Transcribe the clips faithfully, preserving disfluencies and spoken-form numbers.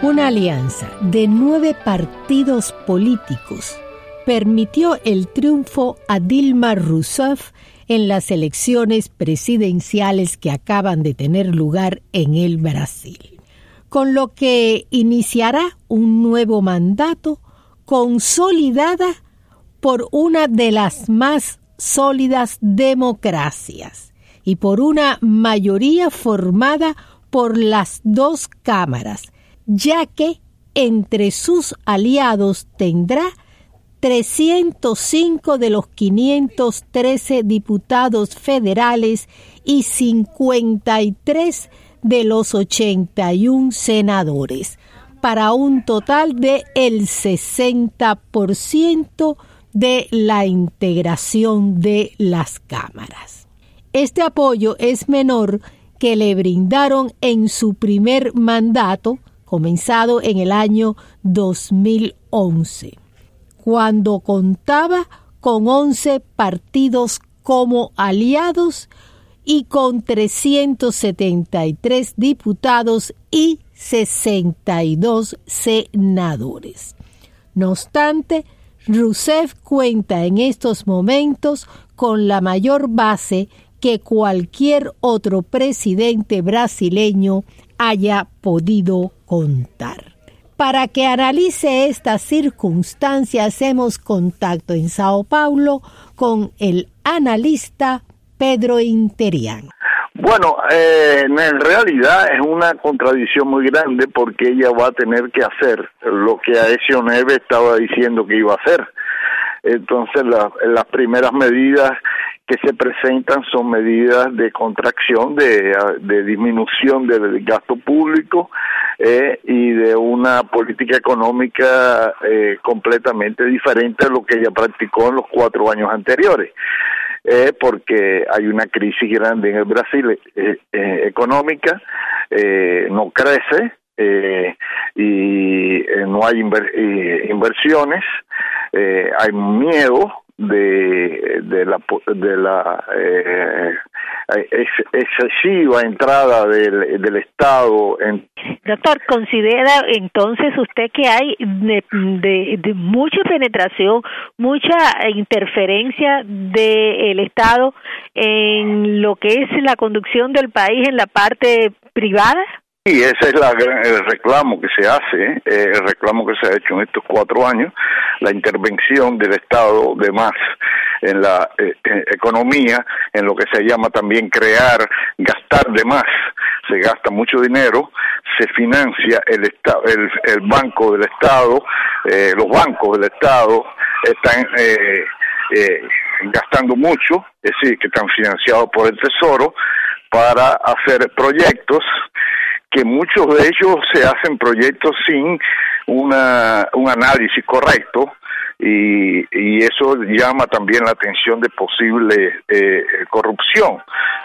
Una alianza de nueve partidos políticos permitió el triunfo a Dilma Rousseff en las elecciones presidenciales que acaban de tener lugar en el Brasil, con lo que iniciará un nuevo mandato consolidada por una de las más sólidas democracias y por una mayoría formada por las dos cámaras, ya que entre sus aliados tendrá trescientos cinco de los quinientos trece diputados federales y cincuenta y tres de los ochenta y uno senadores, para un total de el sesenta por ciento de la integración de las cámaras. Este apoyo es menor que le brindaron en su primer mandato, comenzado en el año dos mil once. Cuando contaba con once partidos como aliados y con trescientos setenta y tres diputados y sesenta y dos senadores. No obstante, Rousseff cuenta en estos momentos con la mayor base que cualquier otro presidente brasileño haya podido contar. Para que analice estas circunstancias, hacemos contacto en Sao Paulo con el analista Pedro Interian. Bueno, eh, en realidad es una contradicción muy grande porque ella va a tener que hacer lo que Aécio Neves estaba diciendo que iba a hacer. Entonces la, las primeras medidas que se presentan son medidas de contracción, de, de disminución del gasto público eh, y de una política económica eh, completamente diferente a lo que ella practicó en los cuatro años anteriores. Eh, porque hay una crisis grande en el Brasil eh, eh, económica, eh, no crece eh, y eh, no hay inver- eh, inversiones, eh, hay miedo de de la de la eh, ex, excesiva entrada del, del Estado en. Doctor, ¿considera entonces usted que hay de, de, de mucha penetración, mucha interferencia del Estado en lo que es la conducción del país en la parte privada? Sí, ese es la, el reclamo que se hace, eh, el reclamo que se ha hecho en estos cuatro años, la intervención del Estado de más en la eh, eh, economía, en lo que se llama también crear, gastar de más. Se gasta mucho dinero, se financia el Estado, el, el Banco del Estado, eh, los bancos del Estado están eh, eh, gastando mucho, es decir, que están financiados por el Tesoro para hacer proyectos que muchos de ellos se hacen proyectos sin una un análisis correcto y, y eso llama también la atención de posible eh, corrupción,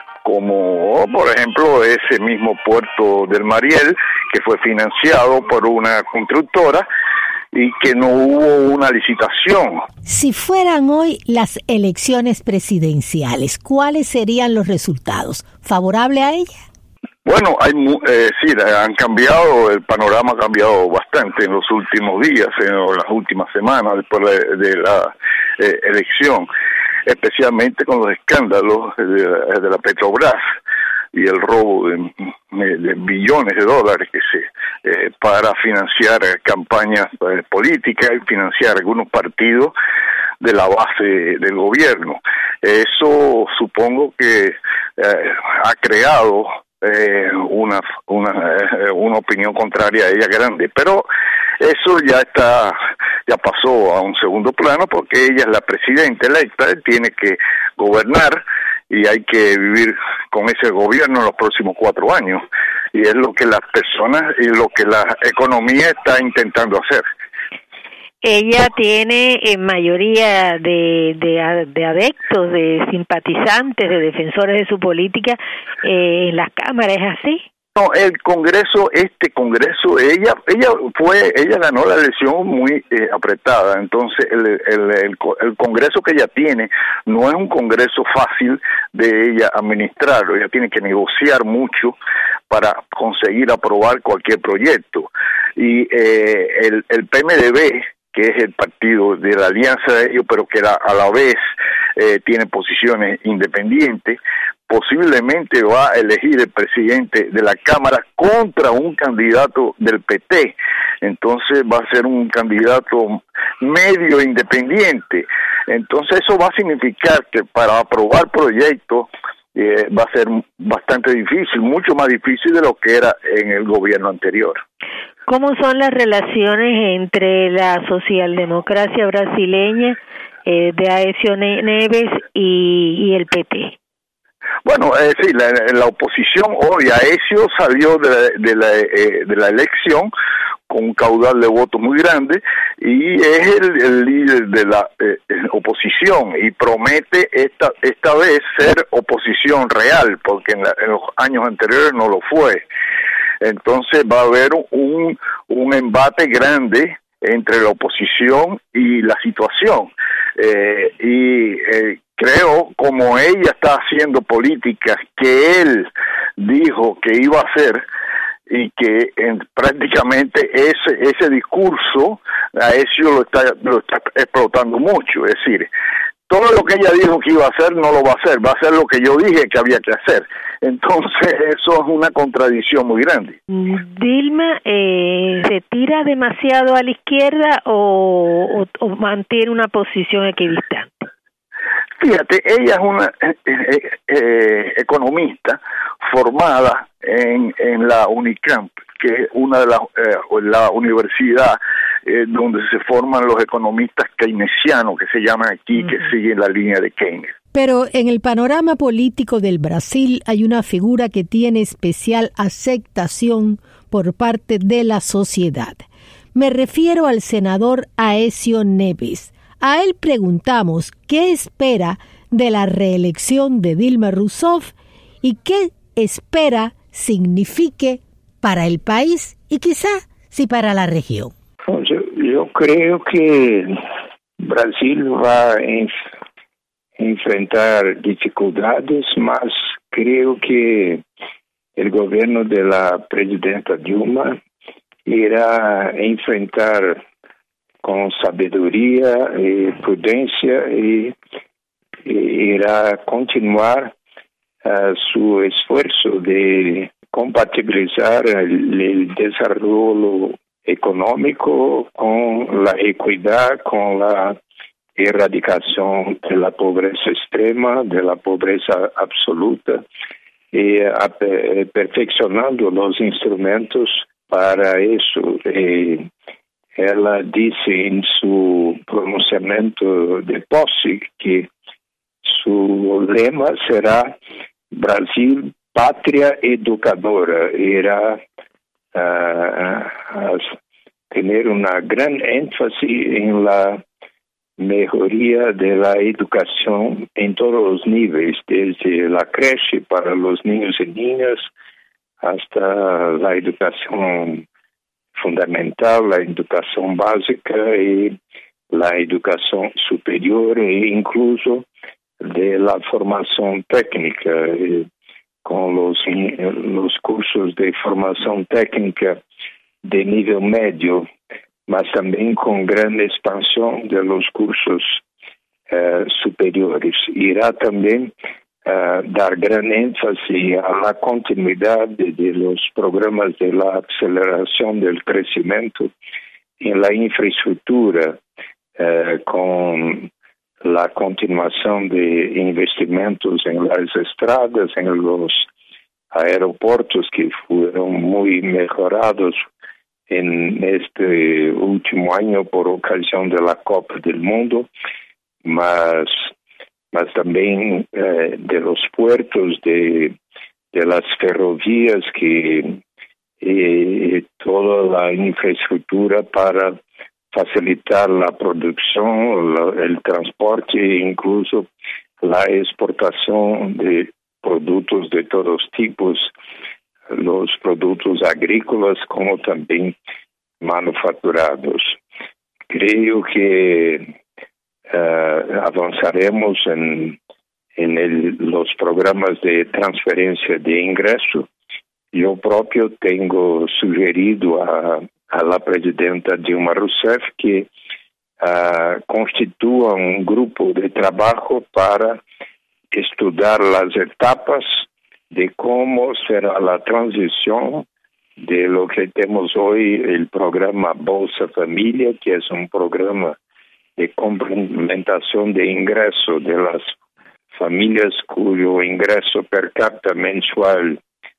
como por ejemplo ese mismo puerto del Mariel que fue financiado por una constructora y que no hubo una licitación. Si fueran hoy las elecciones presidenciales, ¿cuáles serían los resultados? ¿Favorable a ella? Bueno, hay eh, sí, han cambiado, el panorama ha cambiado bastante en los últimos días, en las últimas semanas después de, de la eh, elección, especialmente con los escándalos de, de la Petrobras y el robo de, de billones de dólares que se eh, para financiar campañas eh, políticas y financiar algunos partidos de la base del gobierno. Eso supongo que eh, ha creado Eh, una una eh, una opinión contraria a ella grande, pero eso ya está ya pasó a un segundo plano porque ella es la presidenta electa, tiene que gobernar y hay que vivir con ese gobierno en los próximos cuatro años y es lo que las personas y lo que la economía está intentando hacer. Ella tiene en mayoría de, de, de adeptos, de simpatizantes, de defensores de su política eh, en las cámaras, ¿es así? No, el Congreso, este Congreso, ella ella fue, ella ganó la elección muy eh, apretada, entonces el, el, el, el Congreso que ella tiene no es un Congreso fácil de ella administrarlo, ella tiene que negociar mucho para conseguir aprobar cualquier proyecto. y eh, el, el P M D B, que es el partido de la alianza de ellos, pero que la, a la vez eh, tiene posiciones independientes, posiblemente va a elegir el presidente de la Cámara contra un candidato del P T. Entonces va a ser un candidato medio independiente. Entonces eso va a significar que para aprobar proyectos eh, va a ser bastante difícil, mucho más difícil de lo que era en el gobierno anterior. ¿Cómo son las relaciones entre la socialdemocracia brasileña eh, de Aécio Neves y, y el P T? Bueno, eh, sí, la, la oposición hoy, Aécio salió de la, de, la, eh, de la elección con un caudal de votos muy grande y es el, el líder de la eh, oposición y promete esta esta vez ser oposición real, porque en, la, en los años anteriores no lo fue. Entonces va a haber un, un embate grande entre la oposición y la situación. Eh, y eh, creo, como ella está haciendo políticas que él dijo que iba a hacer, y que en, prácticamente ese ese discurso a eso lo está, lo está explotando mucho. Es decir, todo lo que ella dijo que iba a hacer no lo va a hacer, va a hacer lo que yo dije que había que hacer. Entonces eso es una contradicción muy grande. Dilma, eh, ¿se tira demasiado a la izquierda o, o, o mantiene una posición equidistante? Fíjate, ella es una eh, eh, eh, economista formada en, en la Unicamp, que es una de las eh, la universidad eh, donde se forman los economistas keynesianos, que se llaman aquí, uh-huh. que siguen la línea de Keynes. Pero en el panorama político del Brasil hay una figura que tiene especial aceptación por parte de la sociedad. Me refiero al senador Aécio Neves. A él preguntamos qué espera de la reelección de Dilma Rousseff y qué espera signifique para el país y quizá sí para la región. Yo, yo creo que Brasil va a enf- enfrentar dificultades, mas creo que el gobierno de la presidenta Dilma irá enfrentar con sabedoria e prudência e, e irá continuar uh, su esfuerzo de compatibilizar el, el desarrollo económico con la equidad, con la erradicación de la pobreza extrema, de la pobreza absoluta, y uh, perfeccionando los instrumentos para eso. Eh, Ela disse em seu pronunciamento de posse que seu lema será Brasil, pátria educadora. Irá uh, ter uma grande ênfase em la melhoria de la educação em todos os níveis, desde la creche para os niños e niñas hasta la educação fundamental, la educación básica y la educación superior e incluso de la formación técnica, eh, con los, los cursos de formación técnica de nivel medio, mas también con gran expansión de los cursos eh, superiores. Irá también Uh, dar gran énfasis a la continuidad de, de los programas de la aceleración del crecimiento en la infraestructura, uh, con la continuación de investimentos en las estradas, en los aeropuertos que fueron muy mejorados en este último año por ocasión de la Copa del Mundo, mas mas também eh, de los puertos, de, de las ferrovías, que eh, toda la infraestructura para facilitar la producción, la, el transporte e incluso la exportación de productos de todos tipos, los productos agrícolas como también manufacturados. Creo que Uh, avanzaremos en, en el, los programas de transferencia de ingreso. Yo propio tengo sugerido a, a la presidenta Dilma Rousseff que uh, constitua un grupo de trabajo para estudiar las etapas de cómo será la transición de lo que tenemos hoy, el programa Bolsa Familia, que es un programa de complementación de ingreso de las familias cuyo ingreso per cápita mensual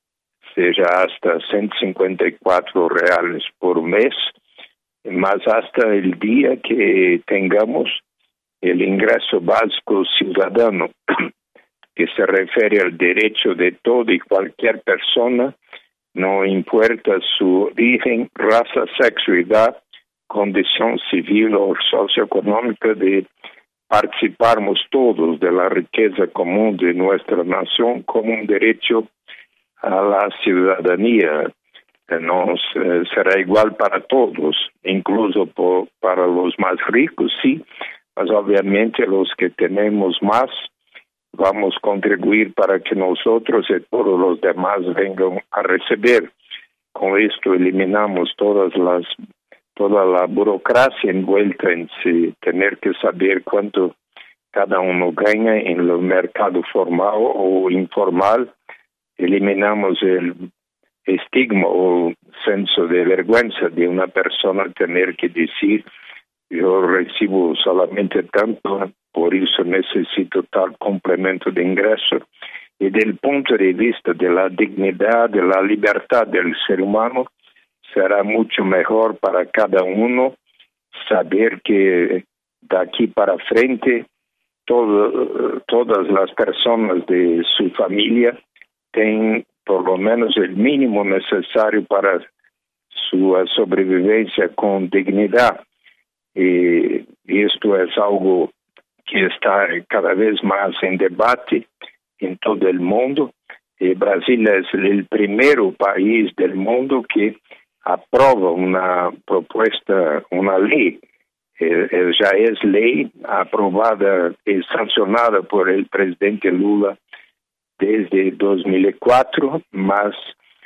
sea hasta ciento cincuenta y cuatro reales por mes, más hasta el día que tengamos el ingreso básico ciudadano, que se refiere al derecho de toda y cualquier persona, no importa su origen, raza, sexo, edad, condición civil o socioeconómica, de participarmos todos de la riqueza común de nuestra nación como un derecho a la ciudadanía. No eh, será igual para todos, incluso por, para los más ricos, sí, mas obviamente los que tenemos más vamos a contribuir para que nosotros y todos los demás vengan a recibir. Con esto eliminamos todas las toda la burocracia envuelta en sí, tener que saber cuánto cada uno gana en el mercado formal o informal. Eliminamos el estigma o senso de vergüenza de una persona tener que decir yo recibo solamente tanto, por eso necesito tal complemento de ingreso. Y del punto de vista de la dignidad, de la libertad del ser humano, será mucho mejor para cada uno saber que de aquí para frente todo, todas las personas de su familia tienen por lo menos el mínimo necesario para su sobrevivencia con dignidad. Y esto es algo que está cada vez más en debate en todo el mundo. Y Brasil es el primer país del mundo que aprueba una propuesta, una ley. Eh, eh, ya es ley aprobada y sancionada por el presidente Lula desde dos mil cuatro, más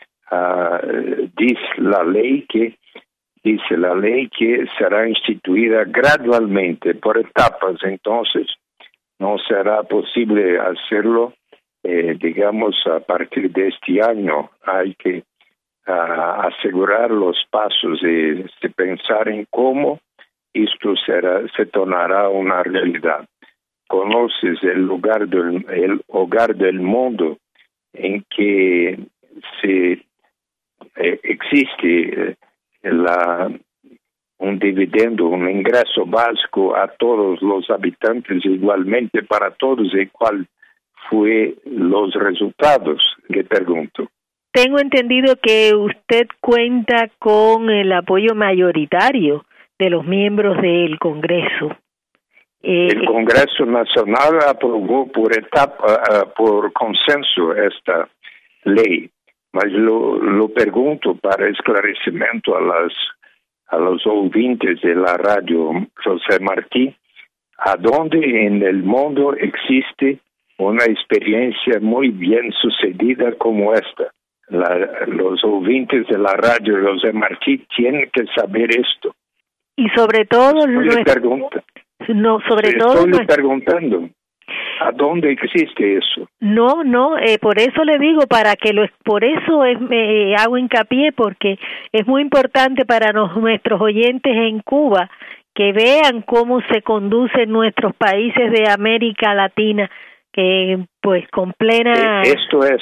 uh, dice la ley que dice la ley que será instituida gradualmente, por etapas. Entonces, no será posible hacerlo, eh, digamos, a partir de este año. Hay que uh, asegurar los pasos y, y pensar en cómo esto será, se tornará una realidad. Conoces el lugar del el hogar del mundo en que se eh, existe la un dividendo, un ingreso básico a todos los habitantes igualmente para todos. ¿Y cuál fue los resultados? Le pregunto. Tengo entendido que usted cuenta con el apoyo mayoritario de los miembros del Congreso. Eh, el Congreso Nacional aprobó por etapa, uh, por consenso esta ley, mas lo, lo pregunto para esclarecimiento a las a los oyentes de la radio José Martí, ¿a dónde en el mundo existe una experiencia muy bien sucedida como esta? La, los oyentes de la radio José Martí tienen que saber esto. Y sobre todo, le pregunto. No, sobre Estoy todo. Estoy preguntando. ¿A dónde existe eso? No, no, eh, por eso le digo, para que lo, por eso es, me hago hincapié, porque es muy importante para nos, nuestros oyentes en Cuba que vean cómo se conducen nuestros países de América Latina, que pues con plena. Esto es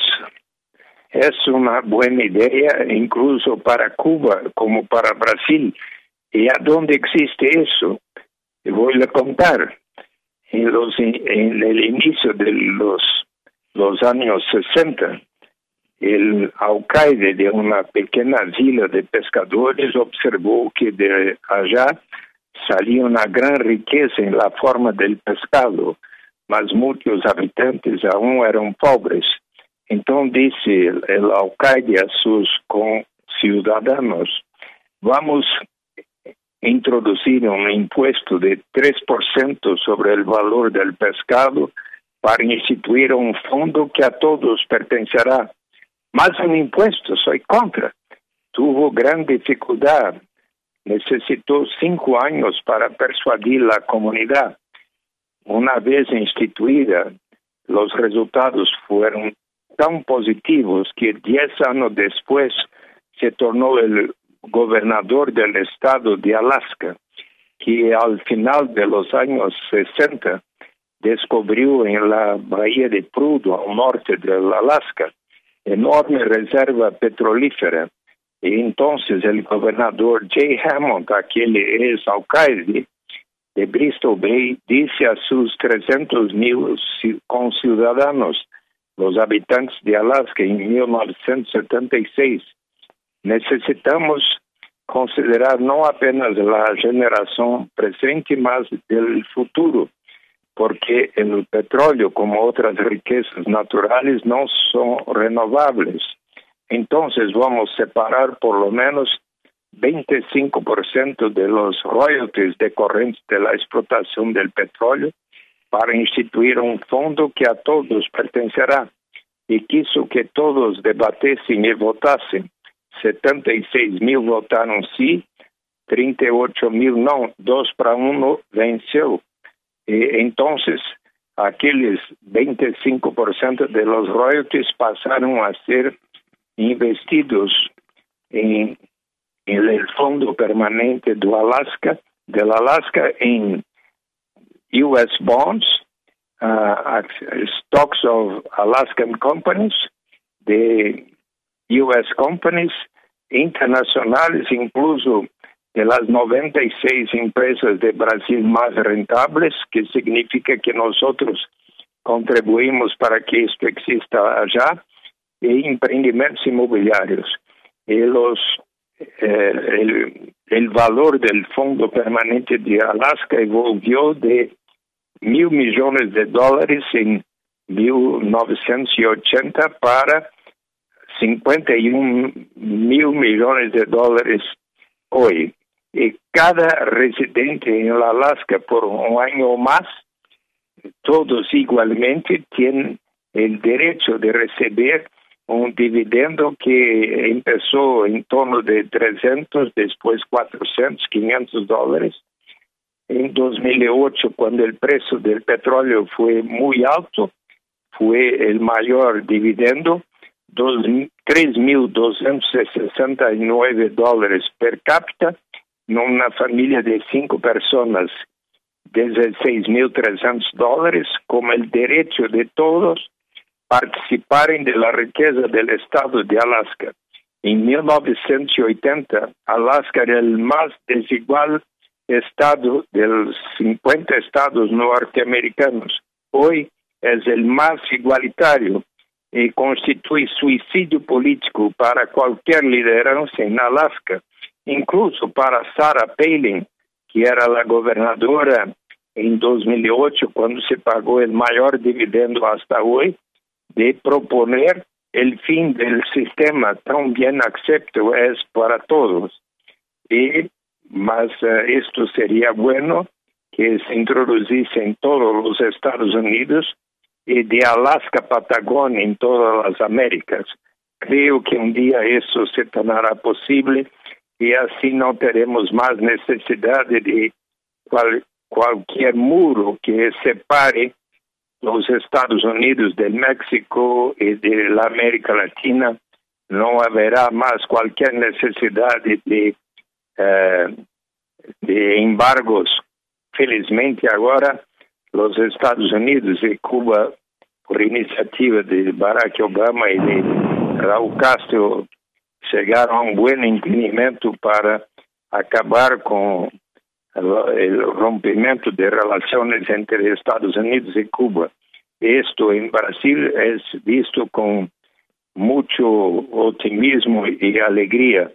es una buena idea, incluso para Cuba como para Brasil. ¿Y a dónde existe eso? Voy a contar. En, los, en el inicio de los, los años sesenta, el alcaide de una pequeña vila de pescadores observó que de allá salía una gran riqueza en la forma del pescado, mas muchos habitantes aún eran pobres. Entonces dice el, el alcaide a sus ciudadanos, vamos introducir un impuesto de tres por ciento sobre el valor del pescado para instituir un fondo que a todos pertenecerá. Más un impuesto, soy contra. Tuvo gran dificultad. necesitó cinco años para persuadir la comunidad. Una vez instituida, los resultados fueron tan positivos que diez años después se tornó el gobernador del estado de Alaska, que al final de los años sesenta descubrió en la bahía de Prudhoe, al norte del Alaska, enorme reserva petrolífera. Y entonces el gobernador Jay Hammond, aquel ex alcalde de Bristol Bay, dice a sus trescientos mil conciudadanos, los habitantes de Alaska, en mil novecientos setenta y seis, necesitamos considerar no apenas la generación presente, mas del futuro, porque el petróleo, como otras riquezas naturales, no son renovables. Entonces vamos a separar por lo menos veinticinco por ciento de los royalties decorrentes de la explotación del petróleo para instituir un fondo que a todos pertenecerá, y quiso que todos debatiesen y votasen. setenta y seis mil votaron sí, treinta y ocho mil no, dos para uno venció. Y entonces, aquellos veinticinco por ciento de los royalties pasaron a ser investidos en, en el Fondo Permanente de Alaska, del Alaska en U S bonds, uh, stocks of Alaskan companies, de U S companies internacionales, incluso de las noventa y seis empresas de Brasil más rentables, que significa que nosotros contribuimos para que esto exista allá, y emprendimientos inmobiliarios. Y los, eh, el, el valor del Fondo Permanente de Alaska evolvió de mil millones de dólares en mil novecientos ochenta para cincuenta y un mil millones de dólares hoy. Y cada residente en la Alaska por un año o más, todos igualmente tienen el derecho de recibir un dividendo que empezó en torno de trescientos, después cuatrocientos, quinientos dólares. En dos mil ocho, cuando el precio del petróleo fue muy alto, fue el mayor dividendo, tres mil doscientos sesenta y nueve dólares per cápita, en una familia de cinco personas, dieciséis mil trescientos dólares, como el derecho de todos participarem de la riqueza del estado de Alaska. En mil novecientos ochenta, Alaska era el más desigual estado de los cincuenta estados norteamericanos. Hoy es el más igualitario y constituye suicidio político para cualquier lideranza en Alaska, incluso para Sarah Palin, que era la gobernadora en dos mil ocho, cuando se pagó el mayor dividendo hasta hoy, de proponer el fin del sistema tan bien acepto es para todos. Y más uh, esto sería bueno que se introduciese en todos los Estados Unidos y de Alaska a Patagonia en todas las Américas. Creo que un día eso se tornará posible y así no tenemos más necesidad de cual, cualquier muro que separe los Estados Unidos del México y de la América Latina. No habrá más cualquier necesidad de, de, uh, de embargos. Felizmente ahora los Estados Unidos y Cuba, por iniciativa de Barack Obama y de Raúl Castro, llegaron a un buen entendimiento para acabar con el rompimiento de relaciones entre Estados Unidos y Cuba. Esto en Brasil es visto con mucho optimismo y alegría.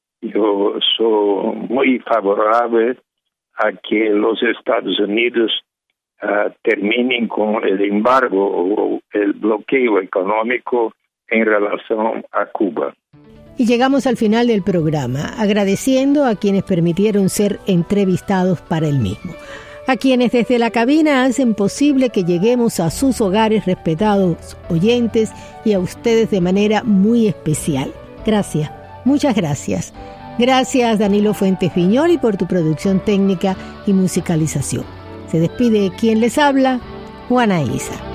Yo soy muy favorable a que los Estados Unidos uh, terminen con el embargo o el bloqueo económico en relación a Cuba. Y llegamos al final del programa, agradeciendo a quienes permitieron ser entrevistados para el mismo, a quienes desde la cabina hacen posible que lleguemos a sus hogares, respetados oyentes, y a ustedes de manera muy especial. Gracias, muchas gracias. Gracias, Danilo Fuentes Viñoli, por tu producción técnica y musicalización. Se despide quien les habla, Juana Isa.